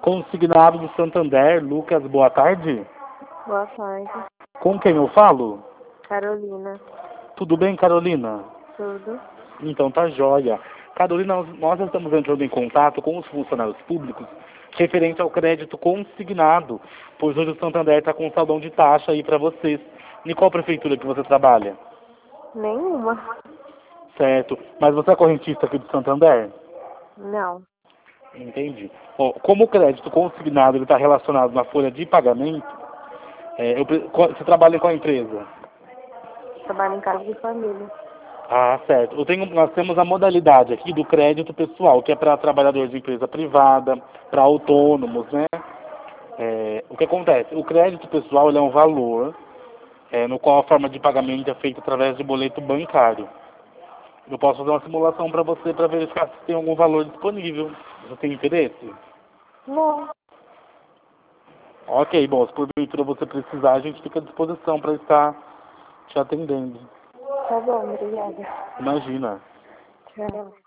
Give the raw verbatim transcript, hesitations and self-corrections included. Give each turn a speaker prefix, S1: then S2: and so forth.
S1: Consignado do Santander, Lucas, boa tarde.
S2: Boa tarde.
S1: Com quem eu falo?
S2: Carolina.
S1: Tudo bem, Carolina?
S2: Tudo.
S1: Então tá jóia. Carolina, nós, nós estamos entrando em contato com os funcionários públicos referente ao crédito consignado, pois hoje o Santander está com um salão de taxa aí para vocês. Em qual prefeitura que você trabalha?
S2: Nenhuma.
S1: Certo. Mas você é correntista aqui do Santander?
S2: Não.
S1: Entendi. Bom, como o crédito consignado está relacionado na folha de pagamento, é, eu, pre- qual- você trabalha em qual empresa?
S2: Trabalho em casa de família.
S1: Ah, certo. Eu tenho, nós temos a modalidade aqui do crédito pessoal, que é para trabalhadores de empresa privada, para autônomos, né? É, o que acontece? O crédito pessoal ele é um valor é, no qual a forma de pagamento é feita através de boleto bancário. Eu posso fazer uma simulação para você para verificar se tem algum valor disponível. Você tem interesse?
S2: Não.
S1: Ok, bom, se porventura você precisar, a gente fica à disposição para estar te atendendo.
S2: Tá bom, obrigada.
S1: Imagina.
S2: Tchau.